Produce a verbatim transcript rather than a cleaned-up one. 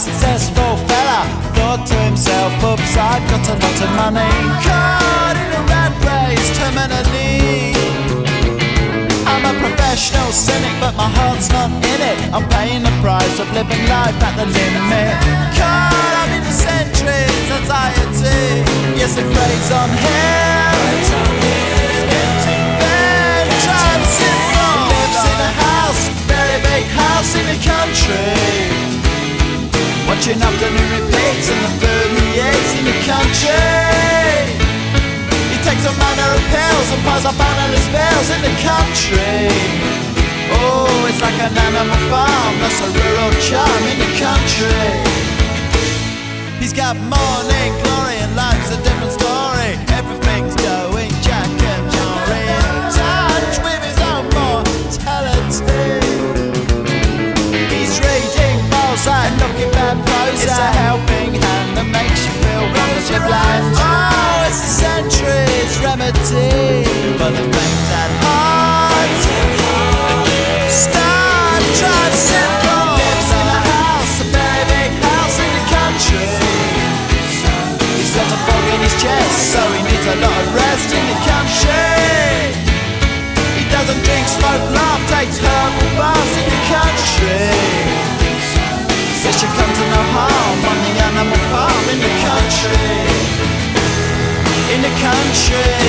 successful fella thought to himself, oops, I've got a lot of money. Caught in a rat race, terminally. I'm a professional cynic, but my heart's not in it. I'm paying the price of living life at the limit. Caught up in the centuries, anxiety. Yes, it preys on him. Empty bed, drives him wrong. Lives in a house, very big house in the country. Watching afternoon repeats and the food he eats in the country. He takes a manner of pills and piles up analyst bills in the country. Oh, it's like an animal farm, that's a rural charm in the country. He's got morning glory and life's a different story. Everything's going Jack and Jory, in touch with his own mortality. He's reading Mozart, looking bad prose. It's a helping hand that makes you feel wonderfully blind. Oh, it's a century's remedy for the things at heart. Star Drive Simple lives in a house, a very big house in the country. He's got a fog in his chest, so he needs a lot of rest in the country. He doesn't drink, smoke, laugh, takes herbal baths in the country. Says you come to no harm on the animal farm in the country. In the country.